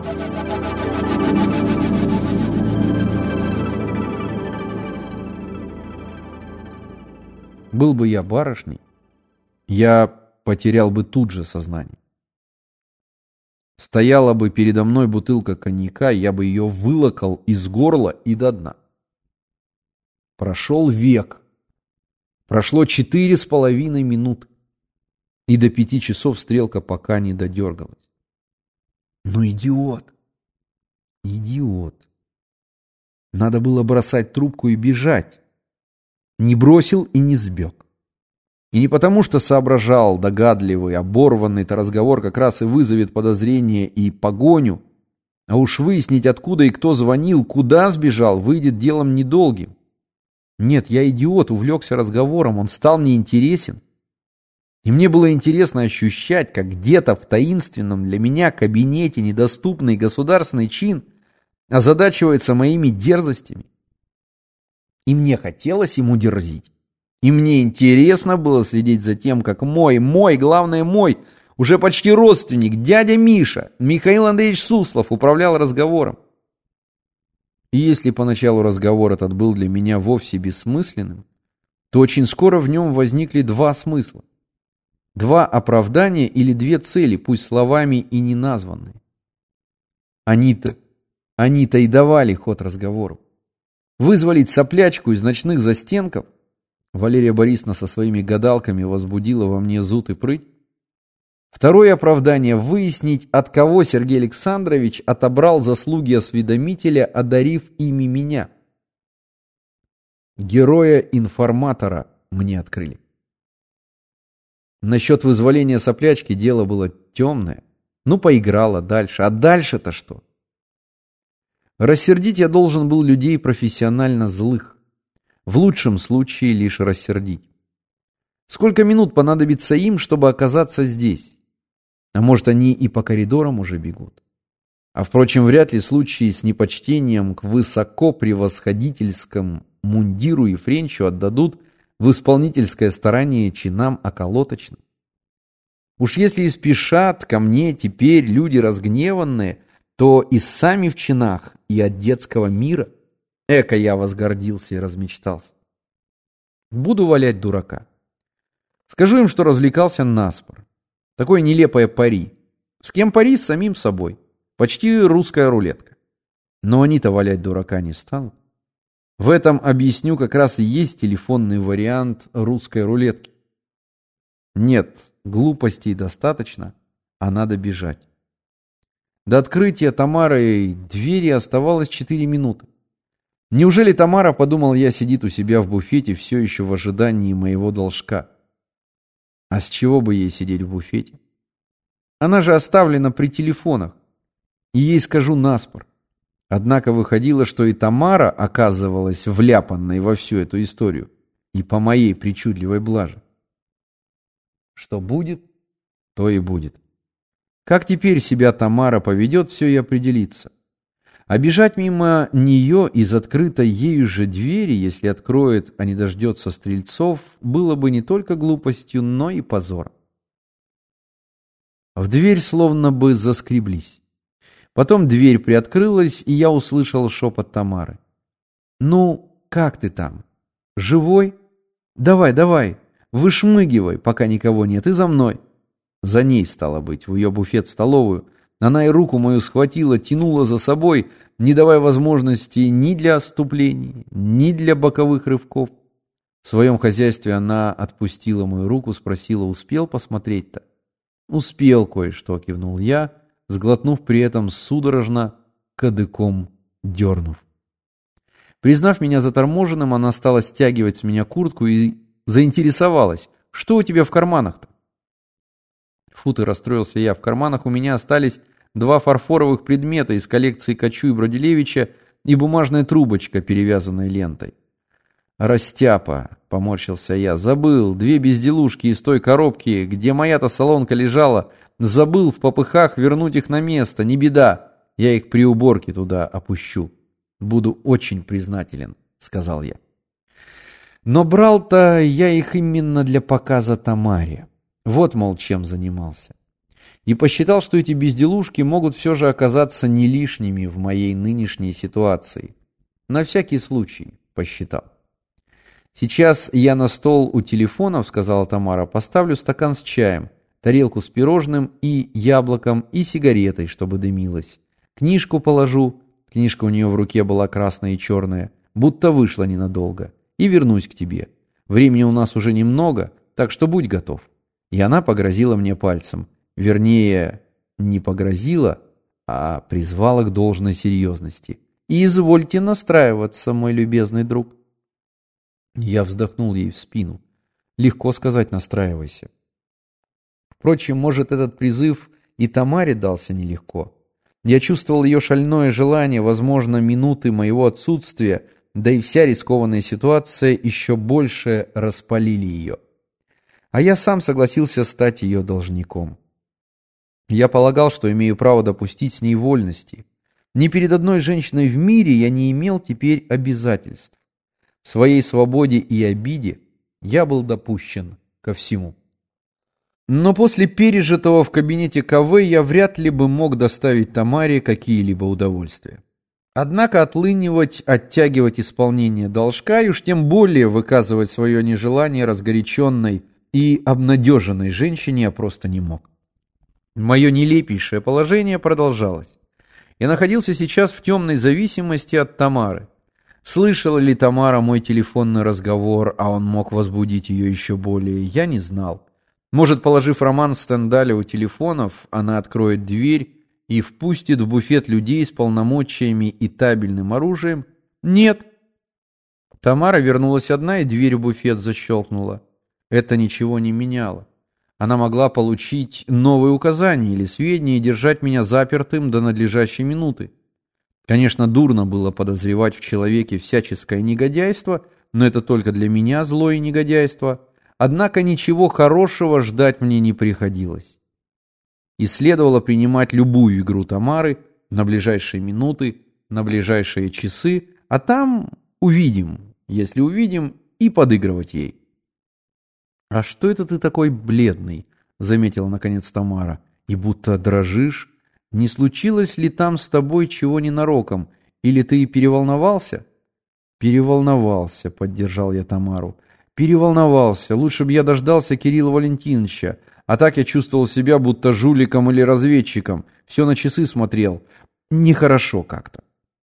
Был бы я барышней, я потерял бы тут же сознание. Стояла бы передо мной бутылка коньяка, я бы ее вылокал из горла и до дна. Прошел век. Прошло 4,5 минуты. И до 5 часов стрелка пока не додергалась. Но идиот. Идиот. Надо было бросать трубку и бежать. Не бросил и не сбег. И не потому, что соображал, догадливый, оборванный-то разговор как раз и вызовет подозрение и погоню, а уж выяснить, откуда и кто звонил, куда сбежал, выйдет делом недолгим. Нет, я идиот, увлекся разговором, он стал неинтересен. И мне было интересно ощущать, как где-то в таинственном для меня кабинете недоступный государственный чин озадачивается моими дерзостями. И мне хотелось ему дерзить. И мне интересно было следить за тем, как главное мой, уже почти родственник, дядя Миша, Михаил Андреевич Суслов, управлял разговором. И если поначалу разговор этот был для меня вовсе бессмысленным, то очень скоро в нем возникли два смысла. Два оправдания или две цели, пусть словами и не названные. Они-то и давали ход разговору. Вызволить соплячку из ночных застенков. Валерия Борисовна со своими гадалками возбудила во мне зуд и прыть. Второе оправдание — выяснить, от кого Сергей Александрович отобрал заслуги осведомителя, одарив ими меня. Героя-информатора мне открыли. Насчет вызволения соплячки дело было темное. Ну, поиграла дальше. А дальше-то что? Рассердить я должен был людей профессионально злых. В лучшем случае лишь рассердить. Сколько минут понадобится им, чтобы оказаться здесь? А может, они и по коридорам уже бегут? А впрочем, вряд ли случаи с непочтением к высокопревосходительскому мундиру и френчу отдадут в исполнительское старание чинам околоточным. Уж если и спешат ко мне теперь люди разгневанные, то и сами в чинах, и от детского мира. Эко я возгордился и размечтался. Буду валять дурака. Скажу им, что развлекался наспор. Такое нелепое пари. С кем пари? С самим собой. Почти русская рулетка. Но они-то валять дурака не станут. В этом, объясню, как раз и есть телефонный вариант русской рулетки. Нет, глупостей достаточно, а надо бежать. До открытия Тамарой двери оставалось 4 минуты. Неужели Тамара, подумал я, сидит у себя в буфете все еще в ожидании моего должка? А с чего бы ей сидеть в буфете? Она же оставлена при телефонах. И ей скажу наспор. Однако выходило, что и Тамара оказывалась вляпанной во всю эту историю. И по моей причудливой блаже. Что будет, то и будет. Как теперь себя Тамара поведет, все и определится. А бежать мимо нее из открытой ею же двери, если откроет, а не дождется стрельцов, было бы не только глупостью, но и позором. В дверь словно бы заскреблись. Потом дверь приоткрылась, и я услышал шепот Тамары. «Ну, как ты там? Живой? Давай, давай, вышмыгивай, пока никого нет, и за мной». За ней, стало быть, в ее буфет-столовую. Она и руку мою схватила, тянула за собой, не давая возможности ни для отступлений, ни для боковых рывков. В своем хозяйстве она отпустила мою руку, спросила, успел посмотреть-то? «Успел кое-что», — кивнул я, сглотнув при этом судорожно, кадыком дернув. Признав меня заторможенным, она стала стягивать с меня куртку и заинтересовалась. «Что у тебя в карманах-то?» Фу ты, расстроился я. В карманах у меня остались 2 фарфоровых предмета из коллекции Качу и Бродилевича и бумажная трубочка, перевязанная лентой. «Растяпа», — поморщился я, — «забыл 2 безделушки из той коробки, где моя-то солонка лежала. Забыл в попыхах вернуть их на место. Не беда, я их при уборке туда опущу. Буду очень признателен», — сказал я. Но брал-то я их именно для показа Тамаре. Вот, мол, чем занимался. И посчитал, что эти безделушки могут все же оказаться не лишними в моей нынешней ситуации. На всякий случай посчитал. «Сейчас я на стол у телефонов, — сказала Тамара, — поставлю стакан с чаем, тарелку с пирожным и яблоком и сигаретой, чтобы дымилось. Книжку положу, книжка у нее в руке была красная и черная, будто вышла ненадолго, и вернусь к тебе. Времени у нас уже немного, так что будь готов». И она погрозила мне пальцем. Вернее, не погрозила, а призвала к должной серьезности. «И извольте настраиваться, мой любезный друг». Я вздохнул ей в спину. Легко сказать «настраивайся». Впрочем, может, этот призыв и Тамаре дался нелегко. Я чувствовал ее шальное желание, возможно, минуты моего отсутствия, да и вся рискованная ситуация еще больше распалили ее. А я сам согласился стать ее должником. Я полагал, что имею право допустить с ней вольности. Ни перед одной женщиной в мире я не имел теперь обязательств. В своей свободе и обиде я был допущен ко всему. Но после пережитого в кабинете КВ я вряд ли бы мог доставить Тамаре какие-либо удовольствия. Однако отлынивать, оттягивать исполнение должка и уж тем более выказывать свое нежелание разгоряченной и обнадеженной женщине я просто не мог. Мое нелепейшее положение продолжалось. Я находился сейчас в темной зависимости от Тамары. Слышала ли Тамара мой телефонный разговор, а он мог возбудить ее еще более, я не знал. Может, положив роман Стендаля у телефонов, она откроет дверь и впустит в буфет людей с полномочиями и табельным оружием? Нет. Тамара вернулась одна и дверь в буфет защелкнула. Это ничего не меняло. Она могла получить новые указания или сведения и держать меня запертым до надлежащей минуты. Конечно, дурно было подозревать в человеке всяческое негодяйство, но это только для меня злое негодяйство. Однако ничего хорошего ждать мне не приходилось. И следовало принимать любую игру Тамары на ближайшие минуты, на ближайшие часы, а там увидим, если увидим, и подыгрывать ей. «А что это ты такой бледный?» — заметила наконец Тамара. «И будто дрожишь. Не случилось ли там с тобой чего ненароком? Или ты переволновался?» «Переволновался», — поддержал я Тамару. «Переволновался. Лучше бы я дождался Кирилла Валентиновича. А так я чувствовал себя будто жуликом или разведчиком. Все на часы смотрел. Нехорошо как-то».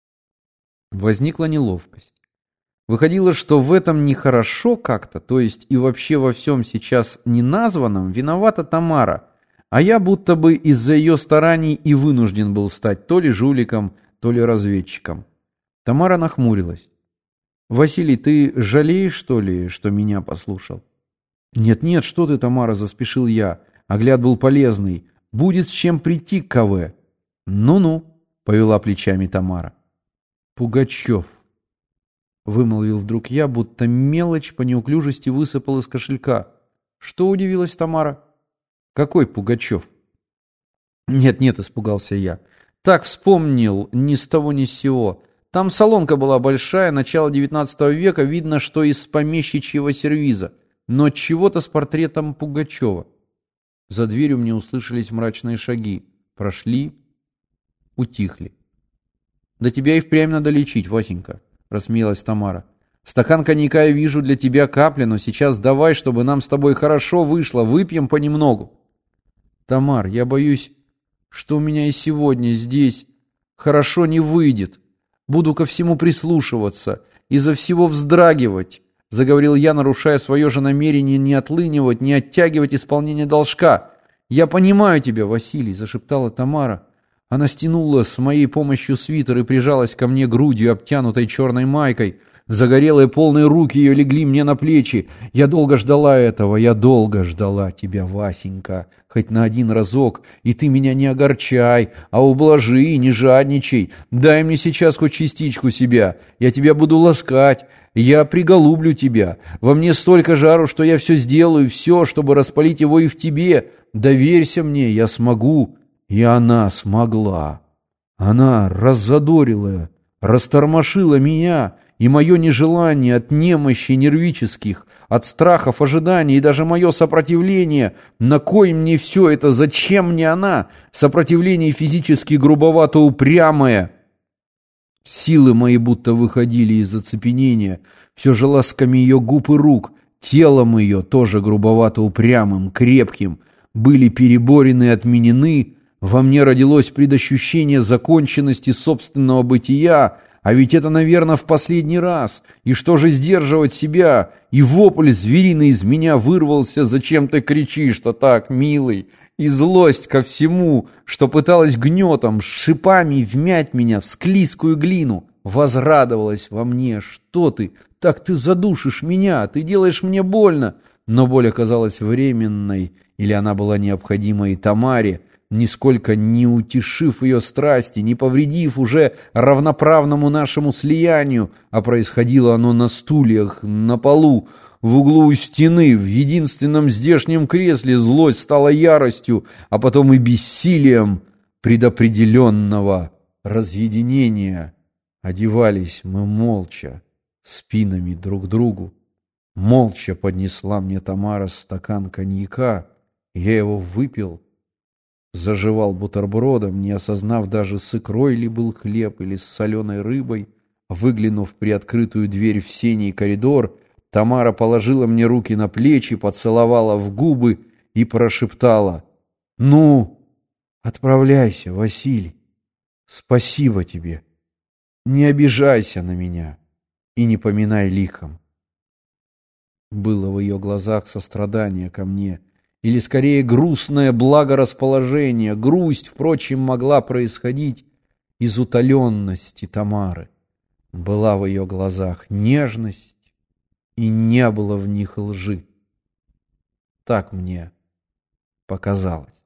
Возникла неловкость. Выходило, что в этом нехорошо как-то, то есть и вообще во всем сейчас неназванном, виновата Тамара, а я будто бы из-за ее стараний и вынужден был стать то ли жуликом, то ли разведчиком. Тамара нахмурилась. «Василий, ты жалеешь, что ли, что меня послушал?» «Нет-нет, что ты, Тамара», — заспешил я. Огляд был полезный. «Будет с чем прийти к КВ». «Ну-ну», — повела плечами Тамара. «Пугачев», — вымолвил вдруг я, будто мелочь по неуклюжести высыпал из кошелька. «Что?» — удивилась Тамара. «Какой Пугачев?» «Нет-нет», — испугался я. «Так вспомнил, ни с того ни с сего. Там салонка была большая, начало XIX века, видно, что из помещичьего сервиза, но чего-то с портретом Пугачева». За дверью мне услышались мрачные шаги. Прошли, утихли. «Да тебя и впрямь надо лечить, Васенька», — рассмеялась Тамара. «Стакан коньяка я вижу для тебя капля, но сейчас давай, чтобы нам с тобой хорошо вышло, выпьем понемногу». «Тамар, я боюсь, что у меня и сегодня здесь хорошо не выйдет. Буду ко всему прислушиваться, из-за всего вздрагивать», — заговорил я, нарушая свое же намерение не отлынивать, не оттягивать исполнение должка. «Я понимаю тебя, Василий», — зашептала Тамара. Она стянула с моей помощью свитер и прижалась ко мне грудью, обтянутой черной майкой. Загорелые полные руки ее легли мне на плечи. «Я долго ждала этого, я долго ждала тебя, Васенька, хоть на один разок, и ты меня не огорчай, а ублажи, не жадничай. Дай мне сейчас хоть частичку себя, я тебя буду ласкать, я приголублю тебя. Во мне столько жару, что я все сделаю, все, чтобы распалить его и в тебе. Доверься мне, я смогу». И она смогла. Она раззадорила, растормошила меня, и мое нежелание от немощи нервических, от страхов, ожиданий и даже мое сопротивление. На кой мне все это? Зачем мне она? Сопротивление физически грубовато упрямое. Силы мои будто выходили из оцепенения, все же ласками ее губ и рук, телом ее, тоже грубовато упрямым, крепким, были переборены и отменены. Во мне родилось предощущение законченности собственного бытия, а ведь это, наверное, в последний раз. И что же сдерживать себя? И вопль звериный из меня вырвался: «Зачем ты кричишь-то так, милый?» И злость ко всему, что пыталась гнетом, с шипами вмять меня в склизкую глину, возрадовалась во мне. «Что ты? Так ты задушишь меня, ты делаешь мне больно». Но боль оказалась временной, или она была необходима и Тамаре, нисколько не утешив ее страсти, не повредив уже равноправному нашему слиянию, а происходило оно на стульях, на полу, в углу у стены, в единственном здешнем кресле. Злость стала яростью, а потом и бессилием предопределенного разъединения. Одевались мы молча, спинами друг к другу. Молча поднесла мне Тамара стакан коньяка, я его выпил, заживал бутербродом, не осознав даже, с икрой ли был хлеб или с соленой рыбой. Выглянув в приоткрытую дверь в сений коридор, Тамара положила мне руки на плечи, поцеловала в губы и прошептала: «Ну, отправляйся, Василий. Спасибо тебе. Не обижайся на меня и не поминай лихом». Было в ее глазах сострадание ко мне, или скорее грустное благорасположение. Грусть, впрочем, могла происходить из утоленности Тамары. Была в ее глазах нежность, и не было в них лжи. Так мне показалось.